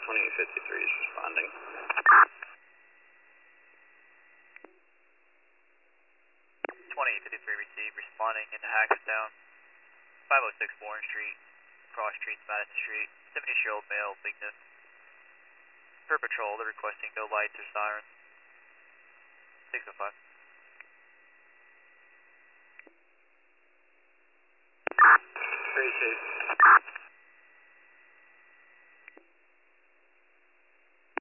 2853 is responding. 2853 received, responding into Hackettstown, 506 Warren Street, cross streets Madison Street, 70-year-old male, weakness. Per patrol, they're requesting no lights or sirens. 605. Very safe.